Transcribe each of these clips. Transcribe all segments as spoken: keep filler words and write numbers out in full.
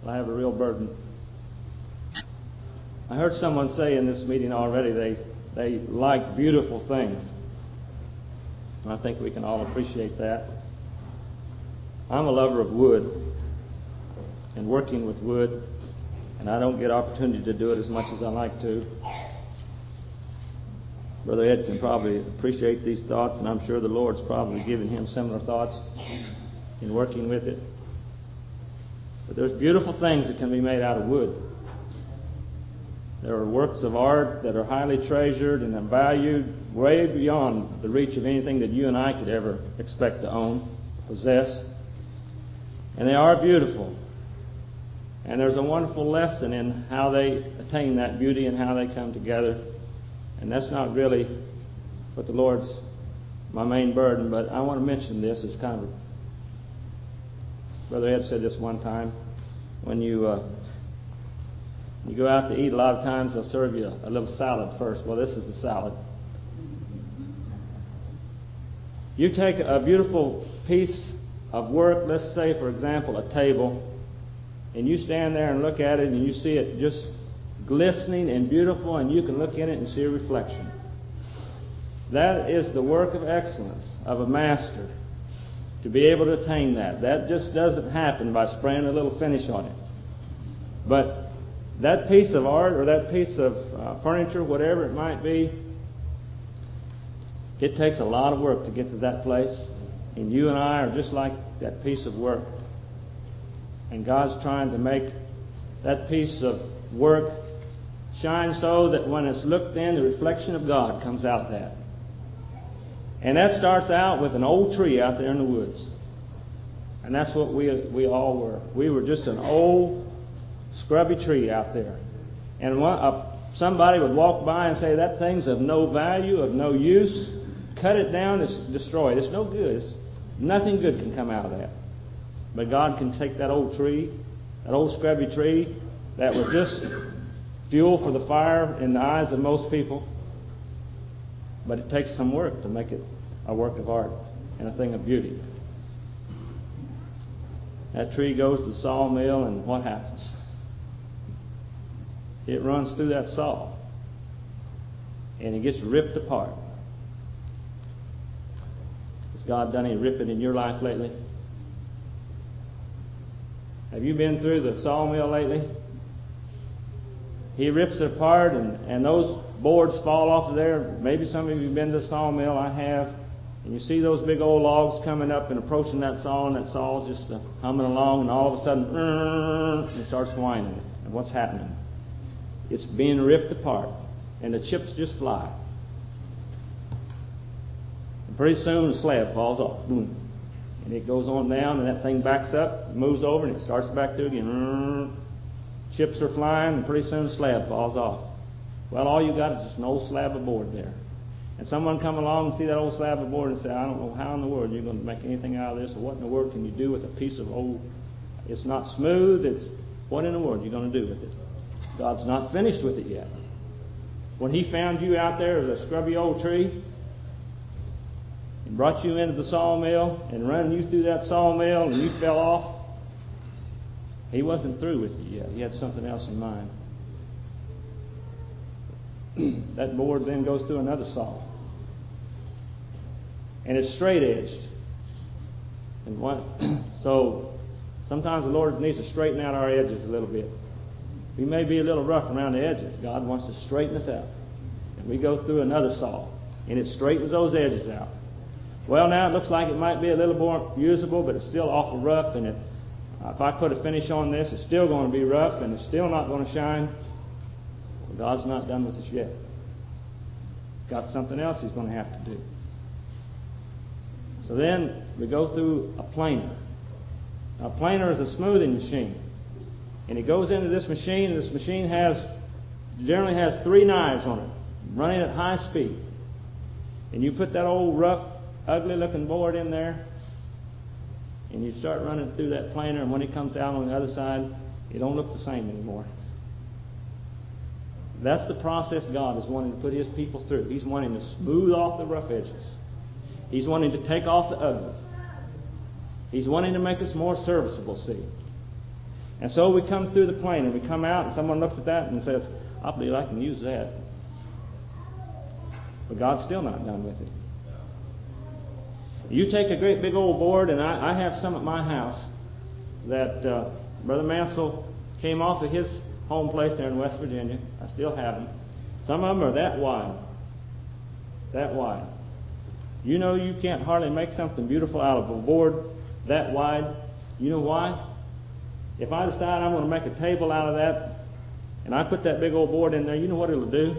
I have a real burden. I heard someone say in this meeting already they, they like beautiful things. And I think we can all appreciate that. I'm a lover of wood and working with wood, and I don't get opportunity to do it as much as I like to. Brother Ed can probably appreciate these thoughts, and I'm sure the Lord's probably given him similar thoughts in working with it. But there's beautiful things that can be made out of wood. There are works of art that are highly treasured and are valued way beyond the reach of anything that you and I could ever expect to own, possess. And they are beautiful. And there's a wonderful lesson in how they attain that beauty and how they come together. And that's not really what the Lord's my main burden, but I want to mention this as kind of a, Brother Ed said this one time. When you uh, you go out to eat, a lot of times they'll serve you a, a little salad first. Well, this is the salad. You take a beautiful piece of work, let's say, for example, a table, and you stand there and look at it and you see it just glistening and beautiful, and you can look in it and see a reflection. That is the work of excellence of a master, to be able to attain that. That just doesn't happen by spraying a little finish on it. But that piece of art or that piece of uh, furniture, whatever it might be, it takes a lot of work to get to that place. And you and I are just like that piece of work. And God's trying to make that piece of work shine so that when it's looked in, the reflection of God comes out that. And that starts out with an old tree out there in the woods. And that's what we we all were. We were just an old, scrubby tree out there. And one, uh, somebody would walk by and say, that thing's of no value, of no use. Cut it down, it's destroyed. It's no good. It's, nothing good can come out of that. But God can take that old tree, that old scrubby tree, that was just fuel for the fire in the eyes of most people. But it takes some work to make it a work of art and a thing of beauty. That tree goes to the sawmill, and what happens? It runs through that saw, and it gets ripped apart. Has God done any ripping in your life lately? Have you been through the sawmill lately? He rips it apart, and, and those boards fall off of there. Maybe some of you have been to the sawmill. I have. And you see those big old logs coming up and approaching that saw, and that saw is just uh, humming along, and all of a sudden, uh, it starts whining. And what's happening? It's being ripped apart, and the chips just fly. And pretty soon the slab falls off. Boom. And it goes on down, and that thing backs up, moves over, and it starts back through again. Chips are flying, and pretty soon the slab falls off. Well, all you got is just an old slab of board there. And someone come along and see that old slab of board and say, I don't know how in the world you're going to make anything out of this, or what in the world can you do with a piece of old, it's not smooth, it's, what in the world are you going to do with it? God's not finished with it yet. When He found you out there as a scrubby old tree, and brought you into the sawmill, and ran you through that sawmill, and you fell off, He wasn't through with you yet. He had something else in mind. That board then goes through another saw. And it's straight edged. And what, so sometimes the Lord needs to straighten out our edges a little bit. We may be a little rough around the edges. God wants to straighten us out. And we go through another saw, and it straightens those edges out. Well, now it looks like it might be a little more usable, but it's still awful rough. And it, uh, if I put a finish on this, it's still going to be rough, and it's still not going to shine. God's not done with us yet. Got something else He's going to have to do. So then we go through a planer. Now, a planer is a smoothing machine. And it goes into this machine, and this machine has generally has three knives on it, running at high speed. And you put that old rough, ugly looking board in there, and you start running through that planer, and when it comes out on the other side, it don't look the same anymore. That's the process God is wanting to put His people through. He's wanting to smooth off the rough edges. He's wanting to take off the ugly. He's wanting to make us more serviceable, see. And so we come through the plane and we come out and someone looks at that and says, I believe I can use that. But God's still not done with it. You take a great big old board, and I, I have some at my house that uh, Brother Mansell came off of his home place there in West Virginia. I still have them. Some of them are that wide. That wide. You know you can't hardly make something beautiful out of a board that wide. You know why? If I decide I'm going to make a table out of that, and I put that big old board in there, you know what it'll do?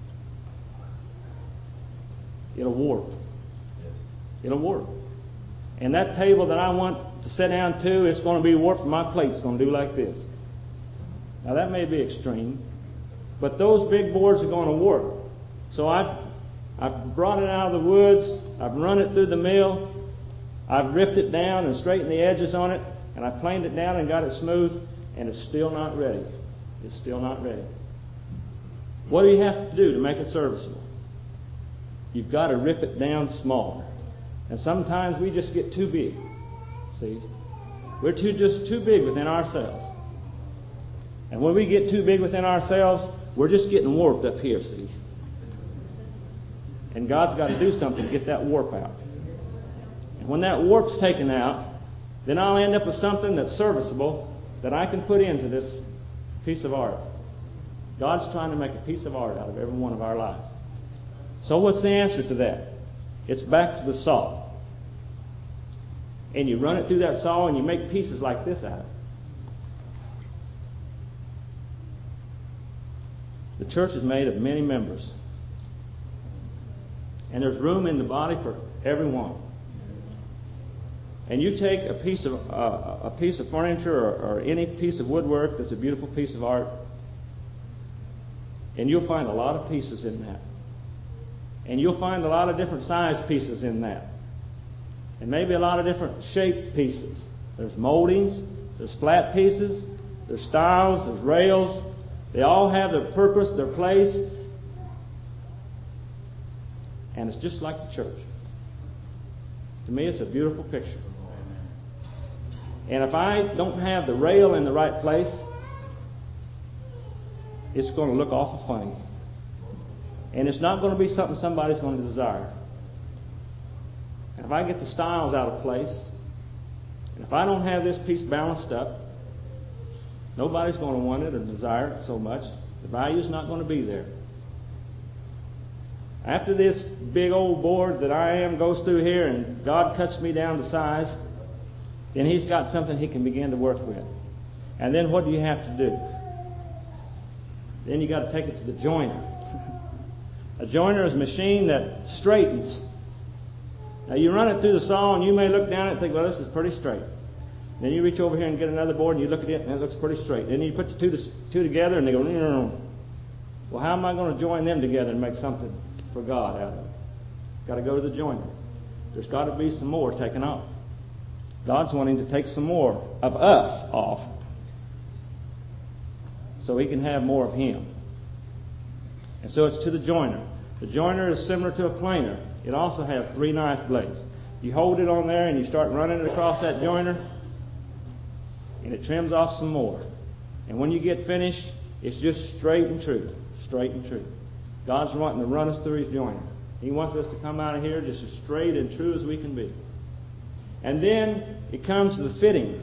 It'll warp. It'll warp. And that table that I want to sit down to, it's going to be warped. My plate's going to do like this. Now that may be extreme, but those big boards are going to warp. So I've, I've brought it out of the woods. I've run it through the mill. I've ripped it down and straightened the edges on it. And I planed it down and got it smooth. And it's still not ready. It's still not ready. What do you have to do to make it serviceable? You've got to rip it down smaller. And sometimes we just get too big. See? We're too just too big within ourselves. And when we get too big within ourselves, we're just getting warped up here, see? And God's got to do something to get that warp out. And when that warp's taken out, then I'll end up with something that's serviceable that I can put into this piece of art. God's trying to make a piece of art out of every one of our lives. So what's the answer to that? It's back to the saw. And you run it through that saw and you make pieces like this out of it. The church is made of many members. And there's room in the body for everyone. And you take a piece of uh, a piece of furniture or, or any piece of woodwork that's a beautiful piece of art, and you'll find a lot of pieces in that. And you'll find a lot of different size pieces in that. And maybe a lot of different shape pieces. There's moldings, there's flat pieces, there's stiles, there's rails. They all have their purpose, their place. And it's just like the church. To me, it's a beautiful picture. And if I don't have the rail in the right place, it's going to look awful funny. And it's not going to be something somebody's going to desire. And if I get the stiles out of place, and if I don't have this piece balanced up, nobody's going to want it or desire it so much. The value's not going to be there. After this big old board that I am goes through here and God cuts me down to size, then He's got something He can begin to work with. And then what do you have to do? Then you got to take it to the joiner. A joiner is a machine that straightens. Now you run it through the saw and you may look down and think, well, this is pretty straight. Then you reach over here and get another board and you look at it and it looks pretty straight. Then you put the two, to, two together and they go, no. Well, how am I going to join them together and make something for God out of it? Got to go to the joiner. There's got to be some more taken off. God's wanting to take some more of us off so He can have more of Him. And so it's to the joiner. The joiner is similar to a planer. It also has three knife blades. You hold it on there and you start running it across that joiner and it trims off some more. And when you get finished, it's just straight and true. Straight and true. God's wanting to run us through His joiner. He wants us to come out of here just as straight and true as we can be. And then it comes to the fitting.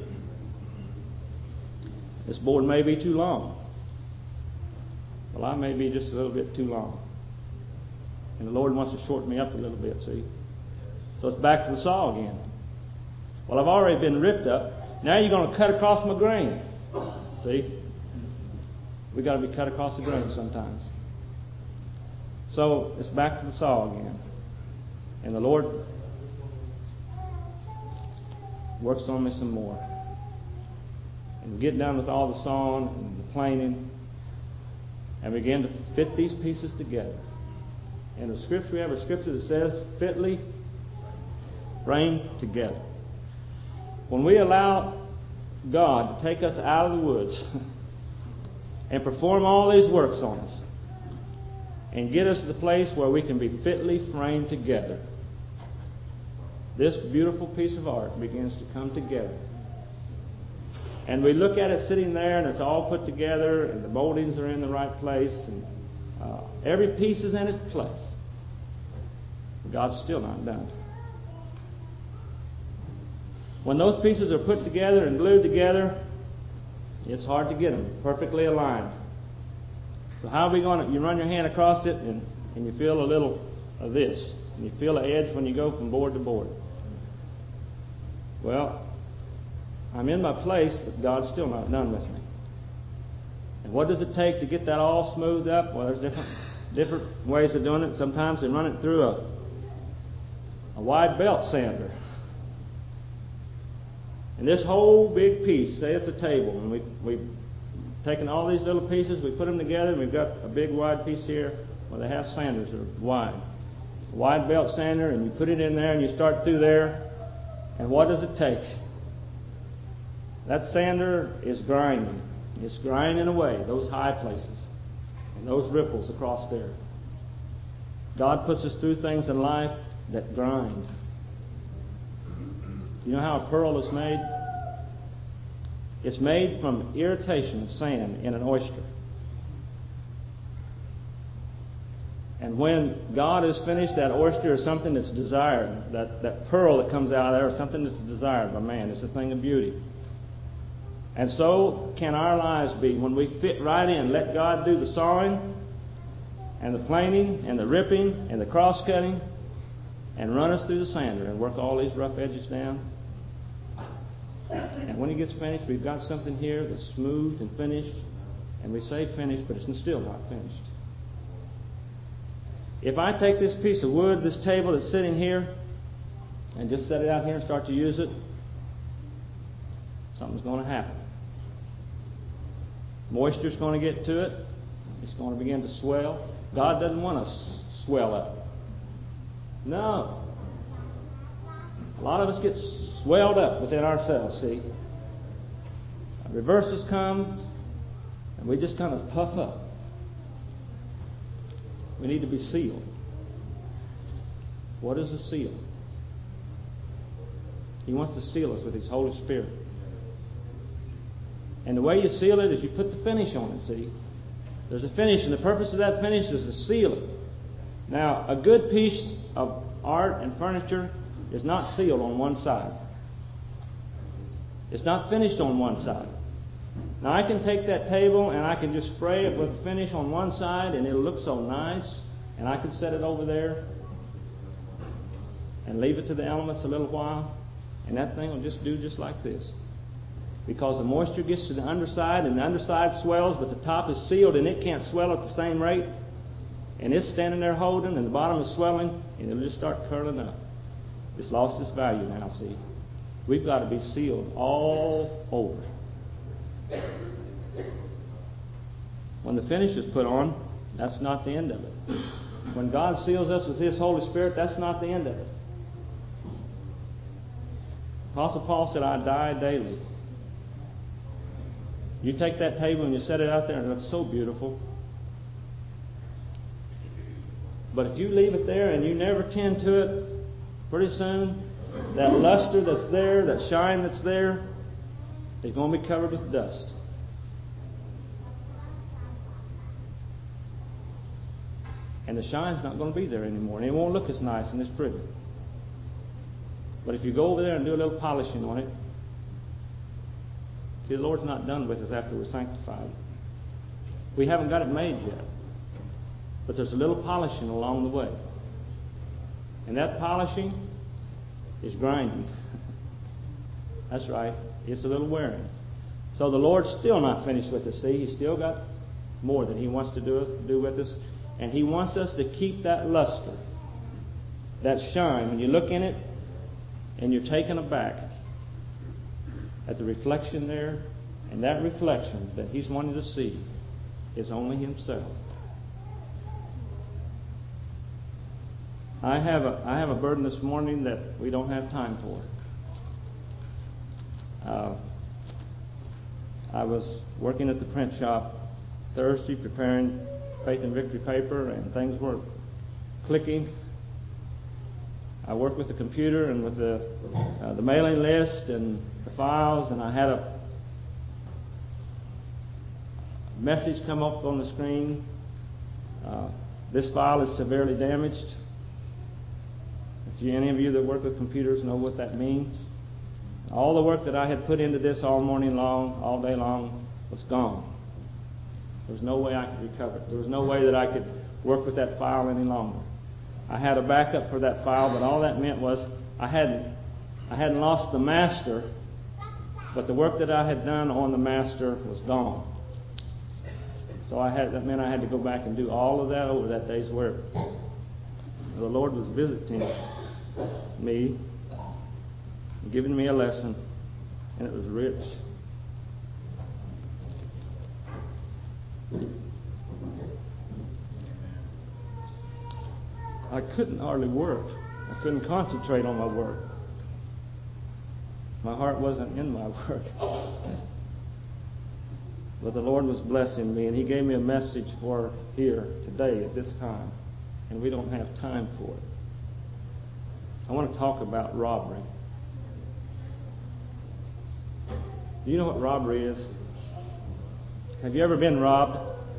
This board may be too long. Well, I may be just a little bit too long. And the Lord wants to shorten me up a little bit, see? So it's back to the saw again. Well, I've already been ripped up. Now you're going to cut across my grain. See? We've got to be cut across the grain sometimes. So it's back to the saw again. And the Lord works on me some more. And we get done with all the sawing and the planing and begin to fit these pieces together. In the scripture, we have a scripture that says, fitly framed together. When we allow God to take us out of the woods and perform all these works on us and get us to the place where we can be fitly framed together, this beautiful piece of art begins to come together. And we look at it sitting there, and it's all put together, and the moldings are in the right place, and uh, every piece is in its place. God's still not done. When those pieces are put together and glued together, it's hard to get them perfectly aligned. So how are we going to, you run your hand across it, and, and you feel a little of this, and you feel the edge when you go from board to board. Well, I'm in my place, but God's still not done with me. And what does it take to get that all smoothed up? Well, there's different different ways of doing it. Sometimes they run it through a, a wide belt sander. And this whole big piece, say it's a table, and we, we've taken all these little pieces, we put them together, and we've got a big wide piece here where they have sanders that are wide. A wide belt sander, and you put it in there, and you start through there, and what does it take? That sander is grinding. It's grinding away those high places and those ripples across there. God puts us through things in life that grind. You know how a pearl is made? It's made from irritation of sand in an oyster. And when God has finished, that oyster is something that's desired. That, that pearl that comes out of there is something that's desired by man. It's a thing of beauty. And so can our lives be when we fit right in. Let God do the sawing and the planing and the ripping and the cross-cutting and run us through the sander and work all these rough edges down. And when He gets finished, we've got something here that's smooth and finished. And we say finished, but it's still not finished. If I take this piece of wood, this table that's sitting here, and just set it out here and start to use it, something's going to happen. Moisture's going to get to it. It's going to begin to swell. God doesn't want us to swell up. No. A lot of us get swelled up within ourselves, see. Reverses come, and we just kind of puff up. We need to be sealed. What is a seal? He wants to seal us with His Holy Spirit. And the way you seal it is you put the finish on it, see. There's a finish, and the purpose of that finish is to seal it. Now, a good piece of art and furniture is not sealed on one side. It's not finished on one side. Now, I can take that table and I can just spray it with a finish on one side, and it'll look so nice, and I can set it over there and leave it to the elements a little while, and that thing will just do just like this. Because the moisture gets to the underside, and the underside swells, but the top is sealed, and it can't swell at the same rate. And it's standing there holding, and the bottom is swelling, and it'll just start curling up. It's lost its value now, see. We've got to be sealed all over. When the finish is put on, that's not the end of it. When God seals us with His Holy Spirit, that's not the end of it. Apostle Paul said, I die daily. You take that table and you set it out there, and it looks so beautiful. But if you leave it there and you never tend to it, pretty soon, that luster that's there, that shine that's there, is going to be covered with dust. And the shine's not going to be there anymore, and it won't look as nice and as pretty. But if you go over there and do a little polishing on it, see, the Lord's not done with us after we're sanctified. We haven't got it made yet. But there's a little polishing along the way. And that polishing is grinding. That's right. It's a little wearing. So the Lord's still not finished with us. See, He's still got more that He wants to do, do with us. And He wants us to keep that luster, that shine. When you look in it and you're taken aback at the reflection there, and that reflection that He's wanting to see is only Himself. I have a I have a burden this morning that we don't have time for. Uh, I was working at the print shop Thursday preparing Faith and Victory paper, and things were clicking. I worked with the computer and with the uh, the mailing list and the files, and I had a message come up on the screen. Uh, this file is severely damaged. If you, any of you that work with computers know what that means. All the work that I had put into this all morning long, all day long, was gone. There was no way I could recover it. There was no way that I could work with that file any longer. I had a backup for that file, but all that meant was I hadn't, I hadn't lost the master, but the work that I had done on the master was gone. So I had, that meant I had to go back and do all of that over that day's work. The Lord was visiting me, giving me a lesson, and it was rich. I couldn't hardly work. I couldn't concentrate on my work. My heart wasn't in my work. But the Lord was blessing me, and He gave me a message for here today at this time. And we don't have time for it. I want to talk about robbery. Do you know what robbery is? Have you ever been robbed?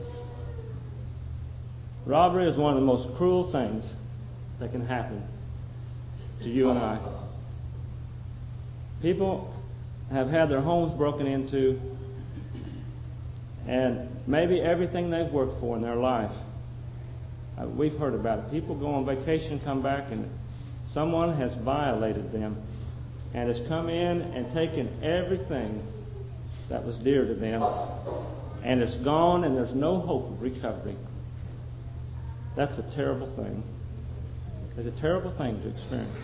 Robbery is one of the most cruel things that can happen to you and I. People have had their homes broken into, and maybe everything they've worked for in their life. Uh, we've heard about it. People go on vacation, come back, and someone has violated them and has come in and taken everything that was dear to them, and it's gone, and there's no hope of recovery. That's a terrible thing. It's a terrible thing to experience.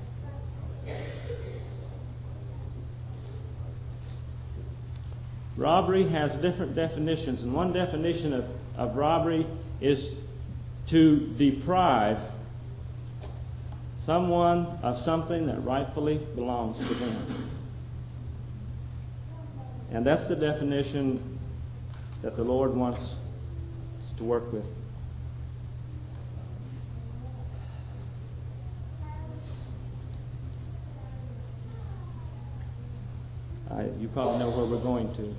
Robbery has different definitions, and one definition of, of robbery is to deprive someone of something that rightfully belongs to them. And that's the definition that the Lord wants us to work with. I, you probably know where we're going to.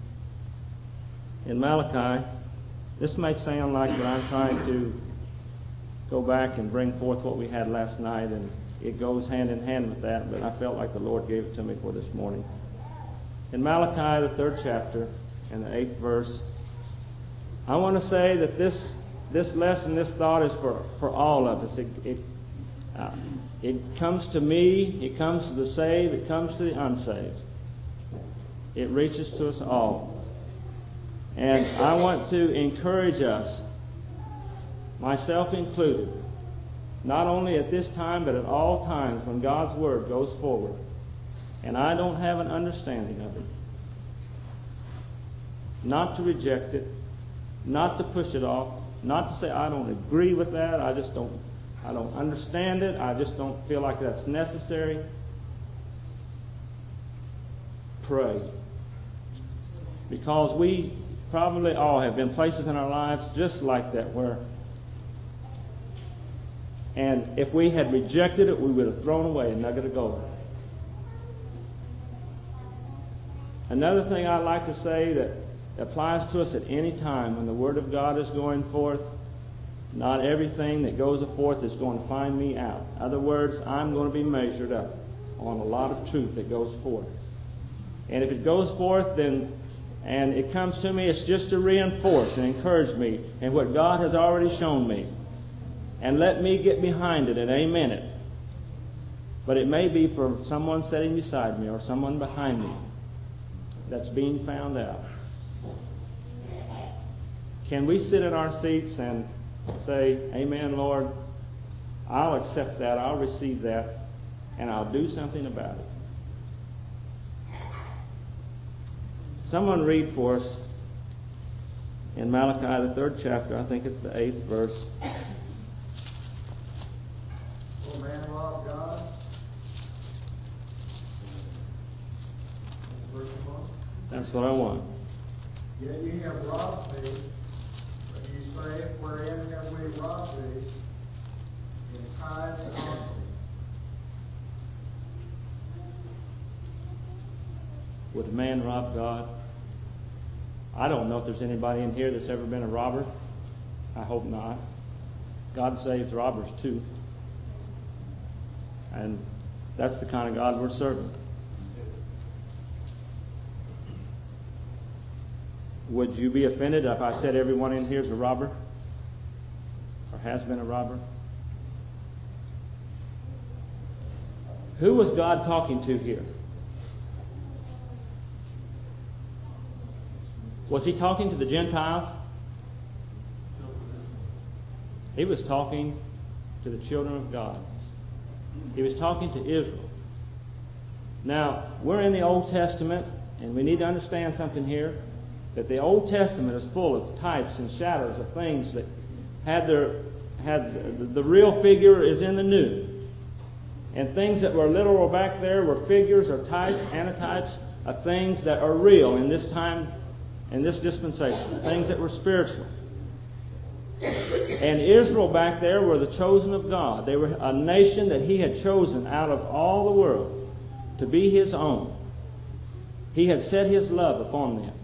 In Malachi, this may sound like that I'm trying to go back and bring forth what we had last night, and it goes hand in hand with that, but I felt like the Lord gave it to me for this morning. In Malachi, the third chapter, and the eighth verse, I want to say that this this lesson, this thought is for, for all of us. It, it, uh, it comes to me, it comes to the saved, it comes to the unsaved. It reaches to us all. And I want to encourage us, myself included, not only at this time, but at all times when God's Word goes forward, and I don't have an understanding of it, not to reject it, not to push it off, not to say I don't agree with that, I just don't, I don't understand it, I just don't feel like that's necessary. Pray. Because we probably all have been places in our lives just like that where, and if we had rejected it, we would have thrown away a nugget of gold. Another thing I'd like to say that applies to us at any time when the Word of God is going forth, not everything that goes forth is going to find me out. In other words, I'm going to be measured up on a lot of truth that goes forth. And if it goes forth, then and it comes to me, it's just to reinforce and encourage me in what God has already shown me. And let me get behind it and amen it. But it may be for someone sitting beside me or someone behind me that's being found out. Can we sit in our seats and say, Amen, Lord, I'll accept that, I'll receive that, and I'll do something about it. Someone read for us in Malachi, the third chapter, I think it's the eighth verse. O man of God. Verse one. That's what I want. Yet ye have robbed me, but ye say, wherein have we robbed thee? In tithes and offerings. Would a man rob God? I don't know if there's anybody in here that's ever been a robber. I hope not. God saves robbers too. And that's the kind of God we're serving. Would you be offended if I said everyone in here is a robber? Or has been a robber? Who was God talking to here? Was he talking to the Gentiles? He was talking to the children of God. He was talking to Israel. Now, we're in the Old Testament, and we need to understand something here, that the Old Testament is full of types and shadows of things that had their had the, the real figure is in the New. And things that were literal back there were figures or types, antitypes of things that are real in this time, in this dispensation, things that were spiritual. And Israel back there were the chosen of God. They were a nation that He had chosen out of all the world to be His own. He had set His love upon them.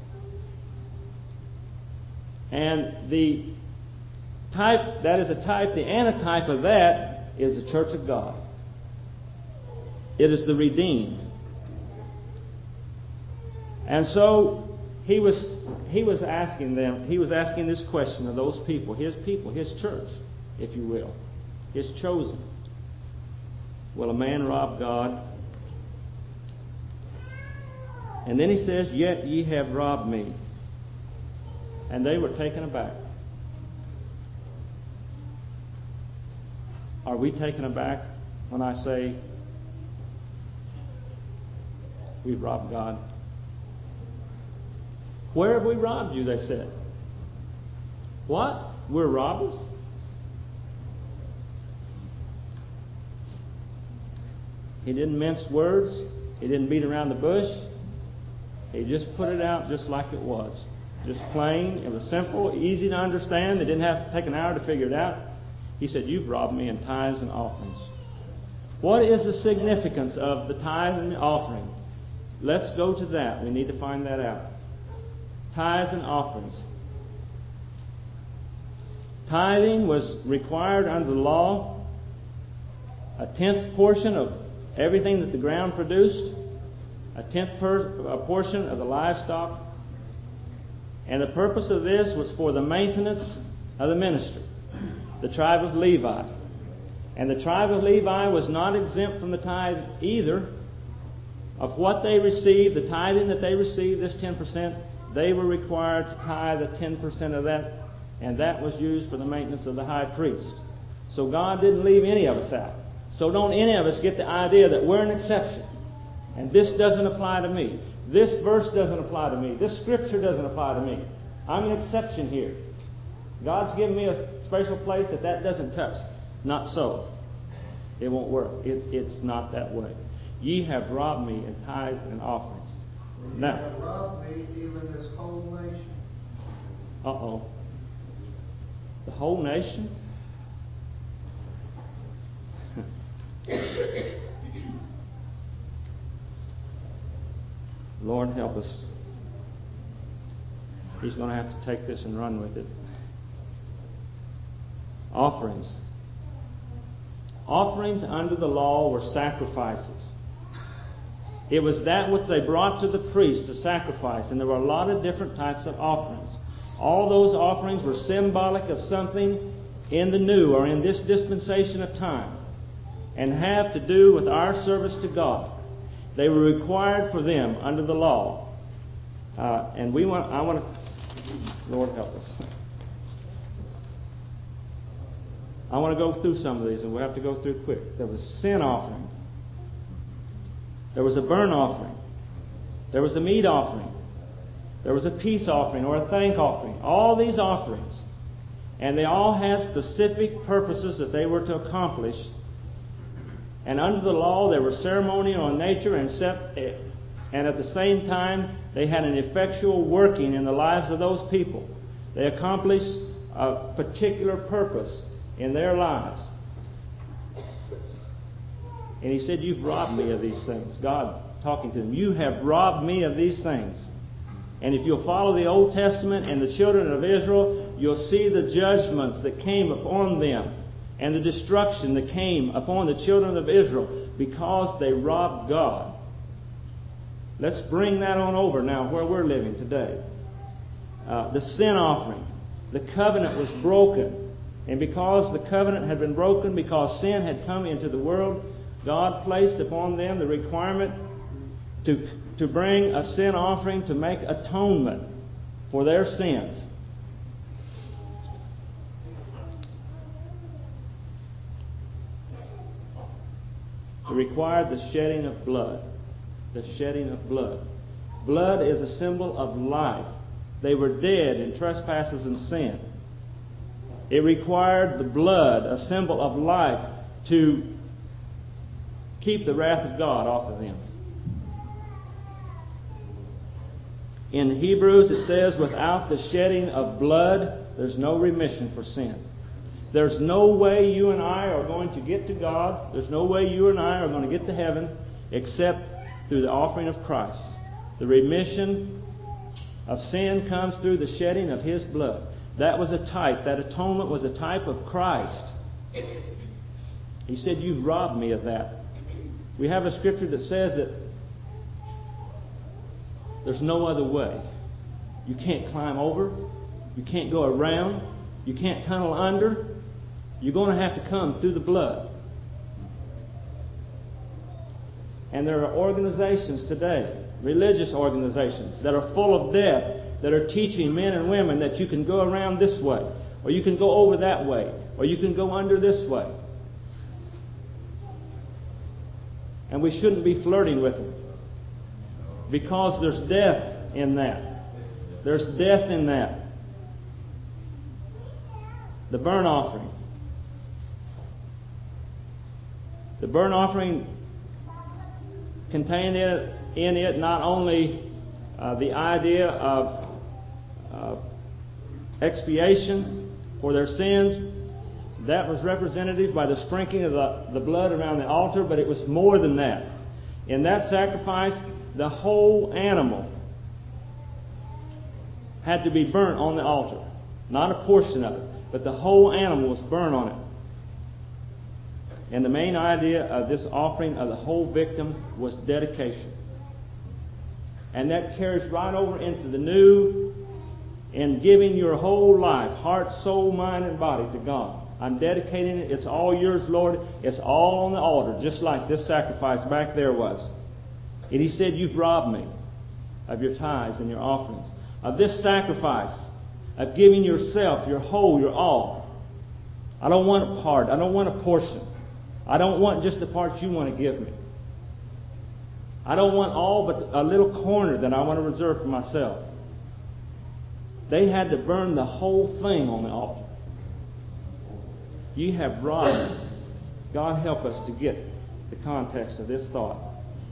And the type, that is a type, the antitype of that is the church of God. It is the redeemed. And so he was he was asking them, he was asking this question of those people, his people, his church, if you will, his chosen. Will a man rob God? And then he says, yet ye have robbed me. And they were taken aback. Are we taken aback when I say we've robbed God? Where have we robbed you, they said. What? We're robbers? He didn't mince words. He didn't beat around the bush. He just put it out just like it was. Just plain. It was simple, easy to understand. They didn't have to take an hour to figure it out. He said, you've robbed me in tithes and offerings. What is the significance of the tithe and the offering? Let's go to that. We need to find that out. Tithes and offerings. Tithing was required under the law. A tenth portion of everything that the ground produced. A tenth per, a portion of the livestock. And the purpose of this was for the maintenance of the ministry. The tribe of Levi. And the tribe of Levi was not exempt from the tithe either. Of what they received, the tithing that they received, this ten percent, they were required to tithe the ten percent of that, and that was used for the maintenance of the high priest. So God didn't leave any of us out. So don't any of us get the idea that we're an exception, and this doesn't apply to me. This verse doesn't apply to me. This scripture doesn't apply to me. I'm an exception here. God's given me a special place that that doesn't touch. Not so. It won't work. It, it's not that way. Ye have robbed me in tithes and offerings. You Now, have robbed me, even this whole nation. Uh-oh. The whole nation? Lord help us. He's going to have to take this and run with it. Offerings. Offerings under the law were sacrifices. It was that which they brought to the priest to sacrifice. And there were a lot of different types of offerings. All those offerings were symbolic of something in the new or in this dispensation of time. And have to do with our service to God. They were required for them under the law. Uh, and we want, I want to, Lord help us. I want to go through some of these, and we'll have to go through quick. There was sin offering. There was a burnt offering. There was a meat offering. There was a peace offering or a thank offering. All these offerings. And they all had specific purposes that they were to accomplish. And under the law, they were ceremonial in nature, and, set, and at the same time, they had an effectual working in the lives of those people. They accomplished a particular purpose in their lives. And he said, you've robbed me of these things. God talking to them. You have robbed me of these things. And if you'll follow the Old Testament and the children of Israel, you'll see the judgments that came upon them and the destruction that came upon the children of Israel because they robbed God. Let's bring that on over now where we're living today. Uh, the sin offering. The covenant was broken. And because the covenant had been broken, because sin had come into the world, God placed upon them the requirement to, to bring a sin offering to make atonement for their sins. It required the shedding of blood. The shedding of blood. Blood is a symbol of life. They were dead in trespasses and sin. It required the blood, a symbol of life, to keep the wrath of God off of them. In Hebrews it says, without the shedding of blood, there's no remission for sin. There's no way you and I are going to get to God. There's no way you and I are going to get to heaven except through the offering of Christ. The remission of sin comes through the shedding of His blood. That was a type. That atonement was a type of Christ. He said, you've robbed me of that. We have a scripture that says that there's no other way. You can't climb over. You can't go around. You can't tunnel under. You're going to have to come through the blood. And there are organizations today, religious organizations, that are full of death, that are teaching men and women that you can go around this way, or you can go over that way, or you can go under this way. And we shouldn't be flirting with them, because there's death in that. There's death in that. The burnt offering. The burnt offering contained in it, in it not only uh, the idea of uh, expiation for their sins. That was representative by the sprinkling of the, the blood around the altar, but it was more than that. In that sacrifice, the whole animal had to be burnt on the altar. Not a portion of it, but the whole animal was burned on it. And the main idea of this offering of the whole victim was dedication. And that carries right over into the new, in giving your whole life, heart, soul, mind, and body to God. I'm dedicating it. It's all yours, Lord. It's all on the altar, just like this sacrifice back there was. And He said, you've robbed me of your tithes and your offerings, of this sacrifice, of giving yourself, your whole, your all. I don't want a part. I don't want a portion. I don't want just the part you want to give me. I don't want all but a little corner that I want to reserve for myself. They had to burn the whole thing on the altar. You have robbed. God help us to get the context of this thought.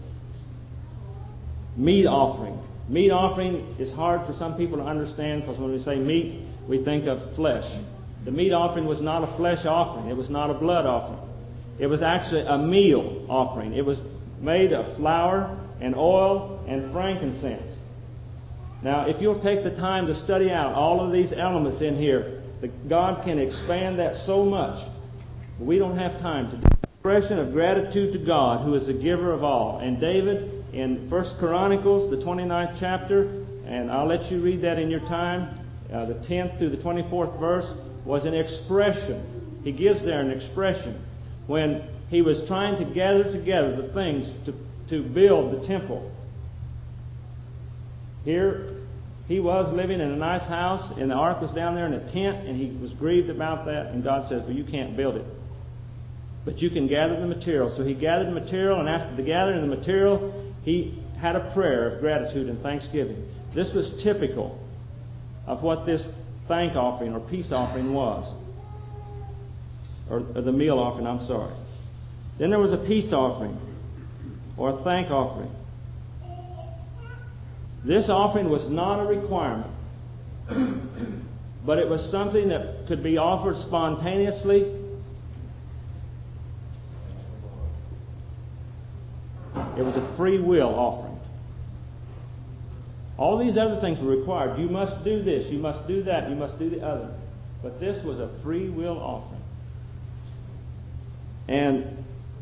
Meat offering. Meat offering is hard for some people to understand, because when we say meat, we think of flesh. The meat offering was not a flesh offering. It was not a blood offering. It was actually a meal offering. It was made of flour and oil and frankincense. Now, if you'll take the time to study out all of these elements in here, the, God can expand that so much. But we don't have time to do it. Expression of gratitude to God, who is the giver of all. And David, in First Chronicles, the twenty-ninth chapter, and I'll let you read that in your time, uh, the tenth through the twenty-fourth verse, was an expression. He gives there an expression when he was trying to gather together the things to, to build the temple. Here he was living in a nice house, and the ark was down there in a tent, and he was grieved about that, and God says, well, you can't build it, but you can gather the material. So he gathered the material, and after the gathering of the material, he had a prayer of gratitude and thanksgiving. This was typical of what this thank offering or peace offering was. Or, or the meal offering, I'm sorry. Then there was a peace offering, or a thank offering. This offering was not a requirement, but it was something that could be offered spontaneously. It was a free will offering. All these other things were required. You must do this, you must do that, you must do the other. But this was a free will offering. And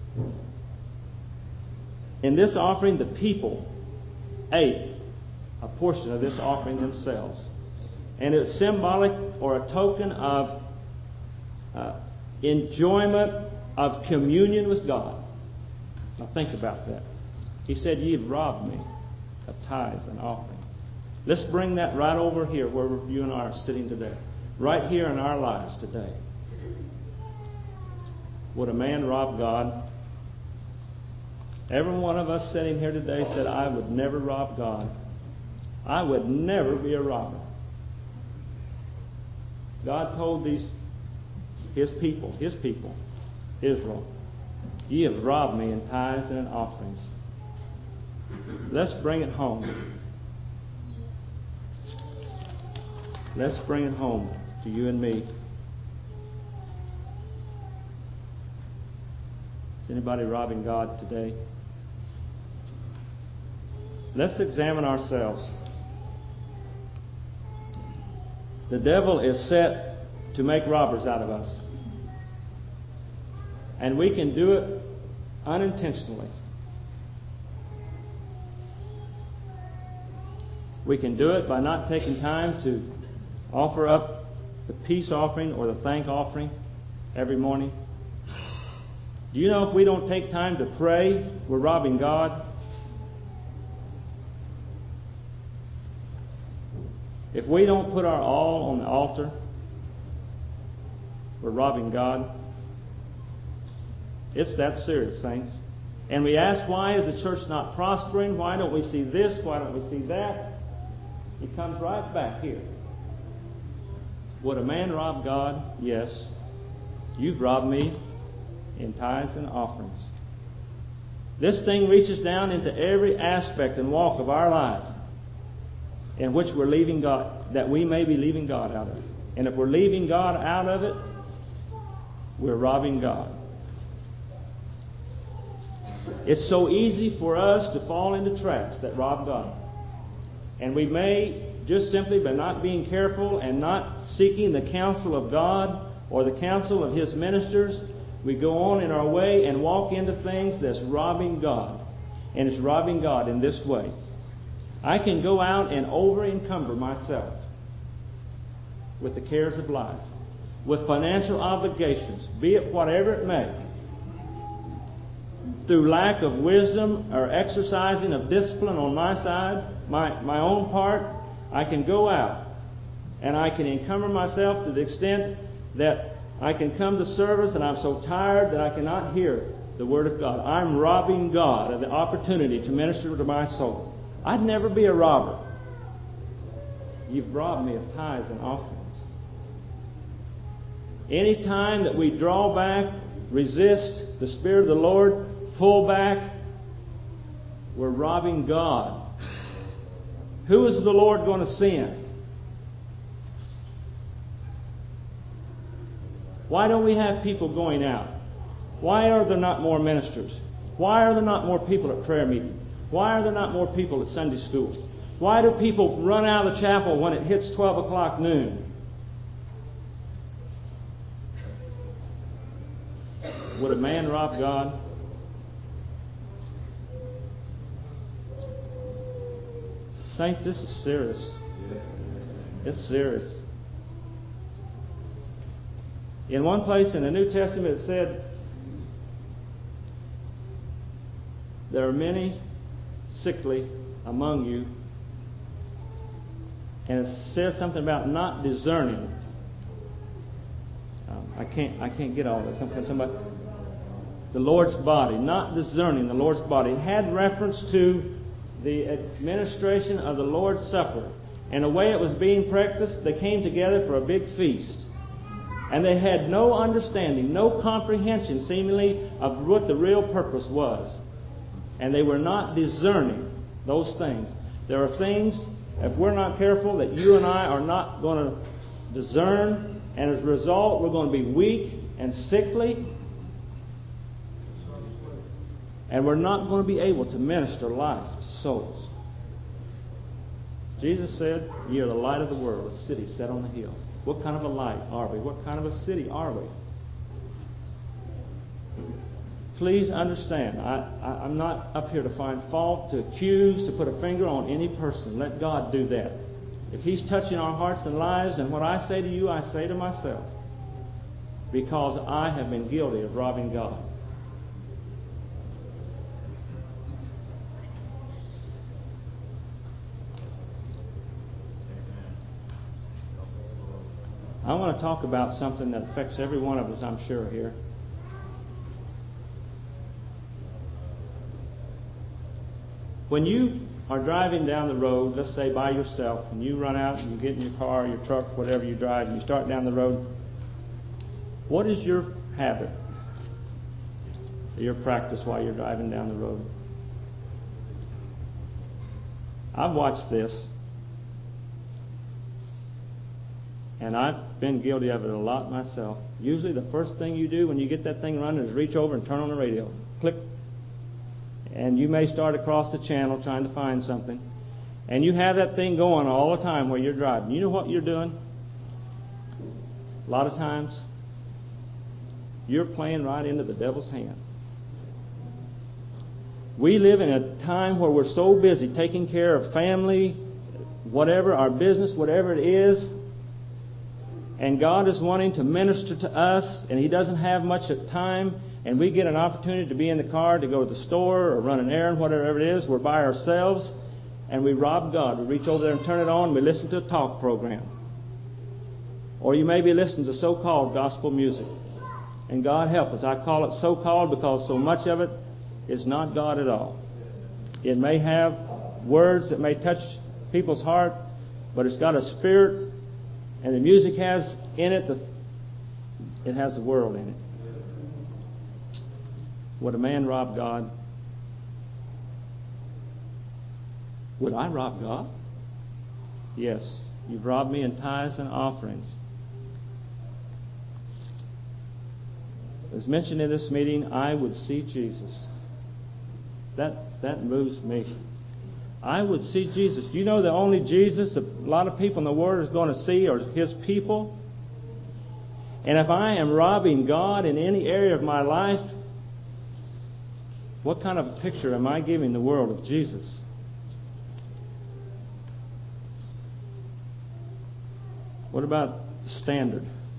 in this offering, the people ate a portion of this offering themselves. And it's symbolic or a token of uh, enjoyment of communion with God. Now think about that. He said, "You've robbed me of tithes and offering." Let's bring that right over here where you and I are sitting today. Right here in our lives today. Would a man rob God? Every one of us sitting here today said, "I would never rob God. I would never be a robber." God told these His people, His people, Israel, "Ye have robbed me in tithes and in offerings." Let's bring it home. Let's bring it home to you and me. Is anybody robbing God today? Let's examine ourselves. The devil is set to make robbers out of us. And we can do it unintentionally. We can do it by not taking time to offer up the peace offering or the thank offering every morning. Do you know if we don't take time to pray, we're robbing God? If we don't put our all on the altar, we're robbing God. It's that serious, saints. And we ask, why is the church not prospering? Why don't we see this? Why don't we see that? It comes right back here. Would a man rob God? Yes. You've robbed me in tithes and offerings. This thing reaches down into every aspect and walk of our life in which we're leaving God, that we may be leaving God out of it. And if we're leaving God out of it, we're robbing God. It's so easy for us to fall into traps that rob God. And we may, just simply by not being careful and not seeking the counsel of God or the counsel of His ministers, we go on in our way and walk into things that's robbing God. And it's robbing God in this way. I can go out and over-encumber myself with the cares of life, with financial obligations, be it whatever it may. Through lack of wisdom or exercising of discipline on my side, my, my own part, I can go out and I can encumber myself to the extent that I can come to service and I'm so tired that I cannot hear the Word of God. I'm robbing God of the opportunity to minister to my soul. I'd never be a robber. You've robbed me of tithes and offerings. Any time that we draw back, resist the Spirit of the Lord, pull back, we're robbing God. Who is the Lord going to send? Why don't we have people going out? Why are there not more ministers? Why are there not more people at prayer meeting? Why are there not more people at Sunday school? Why do people run out of the chapel when it hits twelve o'clock noon? Would a man rob God? Saints, this is serious. It's serious. In one place in the New Testament it said, there are many sickly among you. And it says something about not discerning. Um, I can't I can't get all this. Something about the Lord's body. Not discerning the Lord's body. It had reference to the administration of the Lord's Supper. And the way it was being practiced, they came together for a big feast. And they had no understanding, no comprehension, seemingly, of what the real purpose was. And they were not discerning those things. There are things, if we're not careful, that you and I are not going to discern. And as a result, we're going to be weak and sickly. And we're not going to be able to minister life to souls. Jesus said, "Ye are the light of the world, a city set on the hill." What kind of a light are we? What kind of a city are we? Please understand, I, I, I'm not up here to find fault, to accuse, to put a finger on any person. Let God do that. If He's touching our hearts and lives, and what I say to you, I say to myself, because I have been guilty of robbing God. I want to talk about something that affects every one of us, I'm sure, here. When you are driving down the road, let's say by yourself, and you run out and you get in your car, your truck, whatever you drive, and you start down the road, what is your habit, your practice while you're driving down the road? I've watched this, and I've been guilty of it a lot myself. Usually the first thing you do when you get that thing running is reach over and turn on the radio. Click. And you may start across the channel trying to find something. And you have that thing going all the time while you're driving. You know what you're doing? A lot of times, you're playing right into the devil's hand. We live in a time where we're so busy taking care of family, whatever, our business, whatever it is, and God is wanting to minister to us, and He doesn't have much time, and we get an opportunity to be in the car, to go to the store, or run an errand, whatever it is. We're by ourselves, and we rob God. We reach over there and turn it on, and we listen to a talk program. Or you may be listening to so-called gospel music. And God help us, I call it so-called because so much of it is not God at all. It may have words that may touch people's heart, but it's got a spirit, and the music has in it, the, it has the world in it. Would a man rob God? Would I rob God? Yes. You've robbed me in tithes and offerings. As mentioned in this meeting, I would see Jesus. That that moves me. I would see Jesus. Do you know the only Jesus a lot of people in the world is going to see are His people? And if I am robbing God in any area of my life, what kind of a picture am I giving the world of Jesus? What about the standard?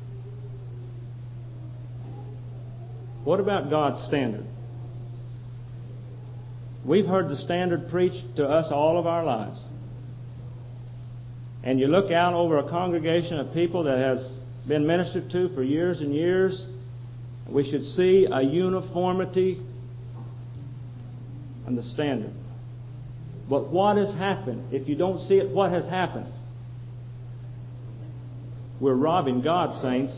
What about God's standard? We've heard the standard preached to us all of our lives. And you look out over a congregation of people that has been ministered to for years and years, we should see a uniformity on the standard. But what has happened? If you don't see it, what has happened? We're robbing God, saints.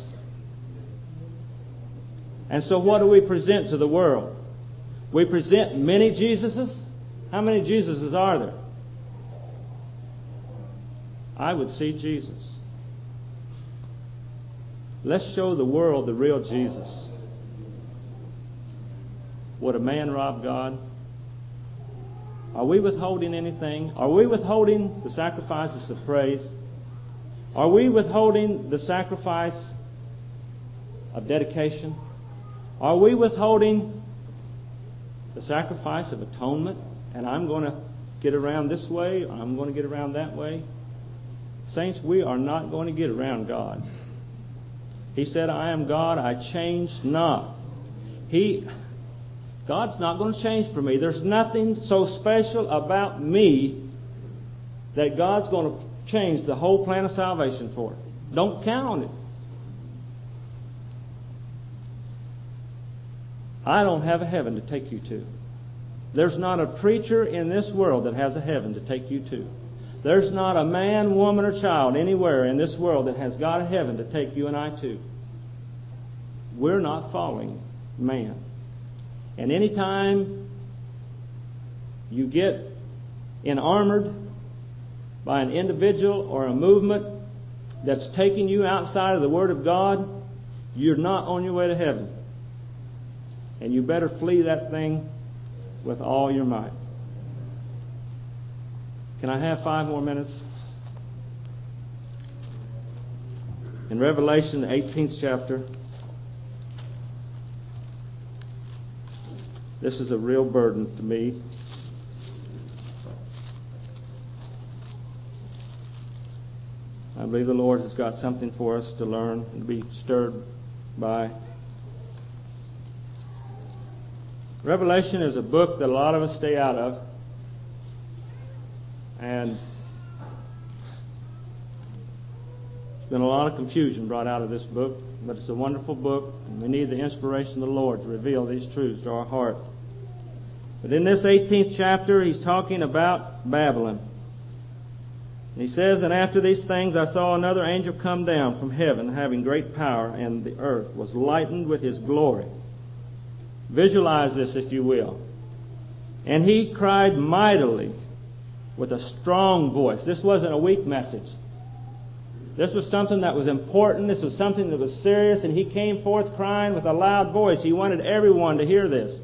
And so what do we present to the world? We present many Jesuses. How many Jesuses are there? I would see Jesus. Let's show the world the real Jesus. Would a man rob God? Are we withholding anything? Are we withholding the sacrifices of praise? Are we withholding the sacrifice of dedication? Are we withholding the sacrifice of atonement? And I'm going to get around this way, or I'm going to get around that way. Saints, we are not going to get around God. He said, I am God, I change not. He... God's not going to change for me. There's nothing so special about me that God's going to change the whole plan of salvation for. Don't count on it. I don't have a heaven to take you to. There's not a preacher in this world that has a heaven to take you to. There's not a man, woman, or child anywhere in this world that has got a heaven to take you and I to. We're not following man. And anytime you get enamored by an individual or a movement that's taking you outside of the Word of God, you're not on your way to heaven. And you better flee that thing with all your might. Can I have five more minutes? In Revelation, the eighteenth chapter, this is a real burden to me. I believe the Lord has got something for us to learn and be stirred by. Revelation is a book that a lot of us stay out of. And there's been a lot of confusion brought out of this book, but it's a wonderful book, and we need the inspiration of the Lord to reveal these truths to our heart. But in this eighteenth chapter, he's talking about Babylon. And he says, "And after these things I saw another angel come down from heaven, having great power, and the earth was lightened with his glory." Visualize this, if you will. "And he cried mightily with a strong voice." This wasn't a weak message. This was something that was important. This was something that was serious. And he came forth crying with a loud voice. He wanted everyone to hear this.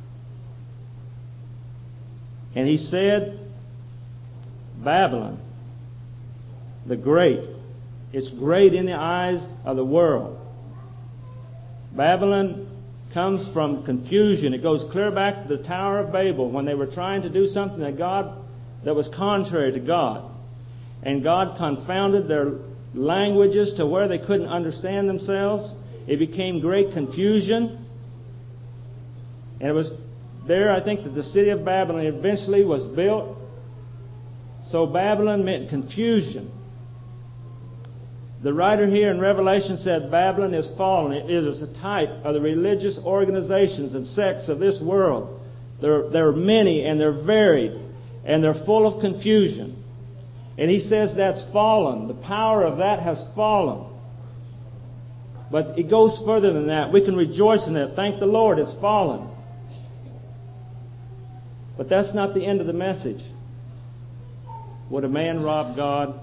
And he said, "Babylon, the great, it's great in the eyes of the world." Babylon comes from confusion. It goes clear back to the Tower of Babel when they were trying to do something that God that was contrary to God. And God confounded their languages to where they couldn't understand themselves. It became great confusion. And it was there, I think, that the city of Babylon eventually was built. So Babylon meant confusion. The writer here in Revelation said Babylon is fallen. It is a type of the religious organizations and sects of this world. They're, they're many and they're varied and they're full of confusion. And he says that's fallen. The power of that has fallen. But it goes further than that. We can rejoice in it. Thank the Lord, it's fallen. But that's not the end of the message. Would a man rob God?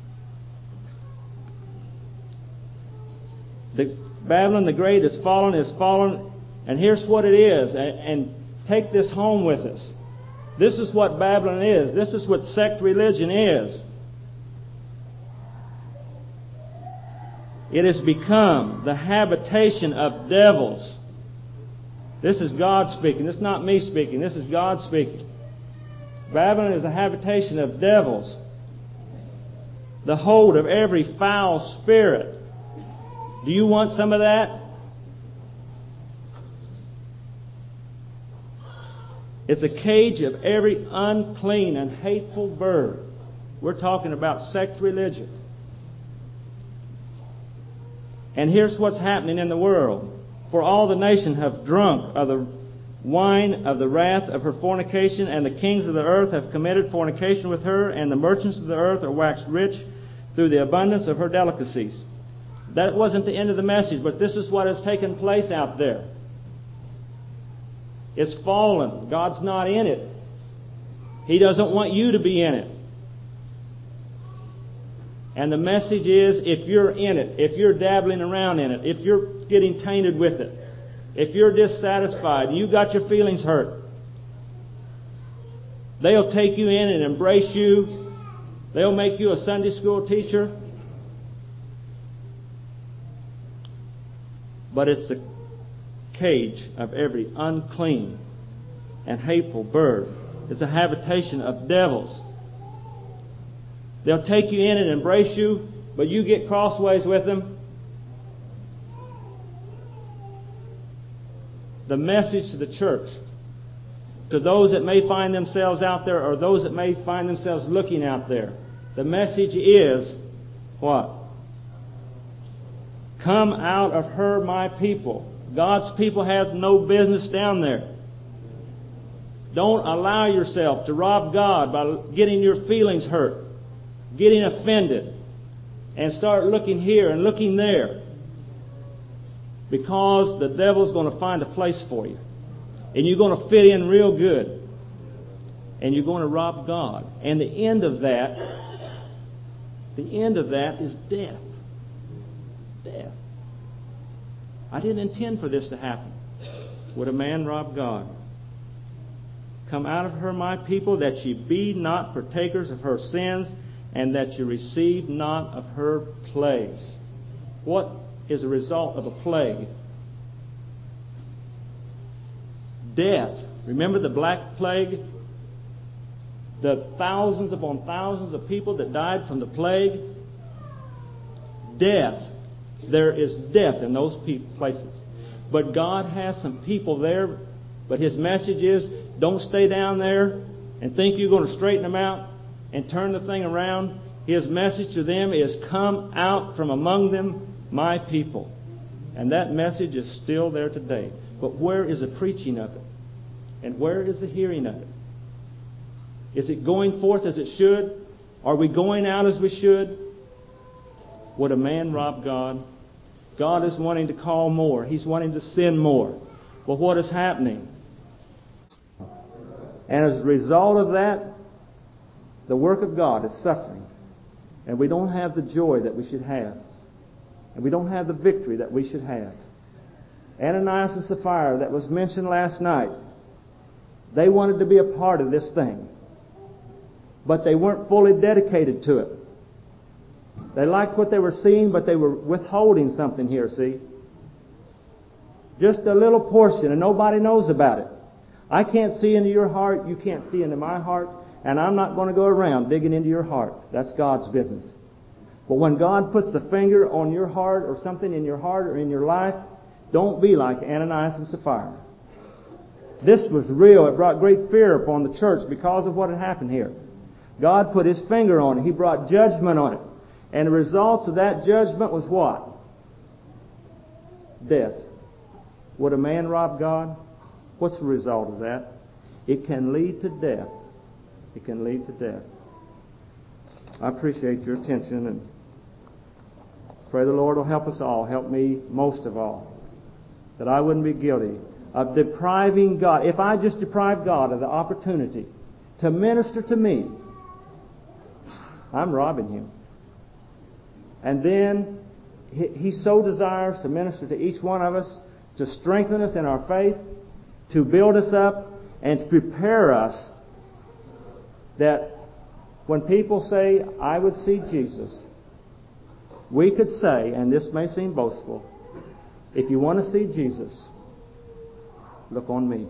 The Babylon the Great is fallen, is fallen, and here's what it is. And, and take this home with us. This is what Babylon is. This is what sect religion is. It has become the habitation of devils. This is God speaking. This is not me speaking. This is God speaking. Babylon is the habitation of devils, the hold of every foul spirit. Do you want some of that? It's a cage of every unclean and hateful bird. We're talking about sect religion. And here's what's happening in the world. For all the nations have drunk of the wine of the wrath of her fornication, and the kings of the earth have committed fornication with her, and the merchants of the earth are waxed rich through the abundance of her delicacies. That wasn't the end of the message, but this is what has taken place out there. It's fallen. God's not in it. He doesn't want you to be in it. And the message is, if you're in it, if you're dabbling around in it, if you're getting tainted with it, if you're dissatisfied and you got your feelings hurt, they'll take you in and embrace you. They'll make you a Sunday school teacher. But it's the cage of every unclean and hateful bird. It's a habitation of devils. They'll take you in and embrace you, but you get crossways with them. The message to the church, to those that may find themselves out there or those that may find themselves looking out there, the message is what? Come out of her, my people. God's people has no business down there. Don't allow yourself to rob God by getting your feelings hurt, getting offended, and start looking here and looking there. Because the devil's going to find a place for you. And you're going to fit in real good. And you're going to rob God. And the end of that, the end of that is death. Death. I didn't intend for this to happen. Would a man rob God? Come out of her, my people, that ye be not partakers of her sins, and that ye receive not of her plagues. What is a result of a plague? Death. Remember the Black Plague? The thousands upon thousands of people that died from the plague? Death. There is death in those places. But God has some people there. But His message is, don't stay down there and think you're going to straighten them out and turn the thing around. His message to them is, come out from among them, my people. And that message is still there today. But where is the preaching of it? And where is the hearing of it? Is it going forth as it should? Are we going out as we should? Would a man rob God? God is wanting to call more. He's wanting to send more. But what is happening? And as a result of that, the work of God is suffering. And we don't have the joy that we should have. And we don't have the victory that we should have. Ananias and Sapphira, that was mentioned last night, they wanted to be a part of this thing. But they weren't fully dedicated to it. They liked what they were seeing, but they were withholding something here, see? Just a little portion, and nobody knows about it. I can't see into your heart, you can't see into my heart, and I'm not going to go around digging into your heart. That's God's business. But when God puts the finger on your heart or something in your heart or in your life, don't be like Ananias and Sapphira. This was real. It brought great fear upon the church because of what had happened here. God put His finger on it. He brought judgment on it. And the results of that judgment was what? Death. Would a man rob God? What's the result of that? It can lead to death. It can lead to death. I appreciate your attention and pray the Lord will help us all. Help me most of all. That I wouldn't be guilty of depriving God. If I just deprive God of the opportunity to minister to me, I'm robbing Him. And then He, he so desires to minister to each one of us, to strengthen us in our faith, to build us up, and to prepare us that when people say, I would see Jesus, we could say, and this may seem boastful, if you want to see Jesus, look on me.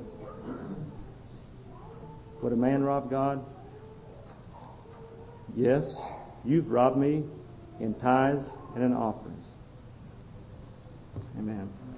Would a man rob God? Yes, you've robbed me in tithes and in offerings. Amen.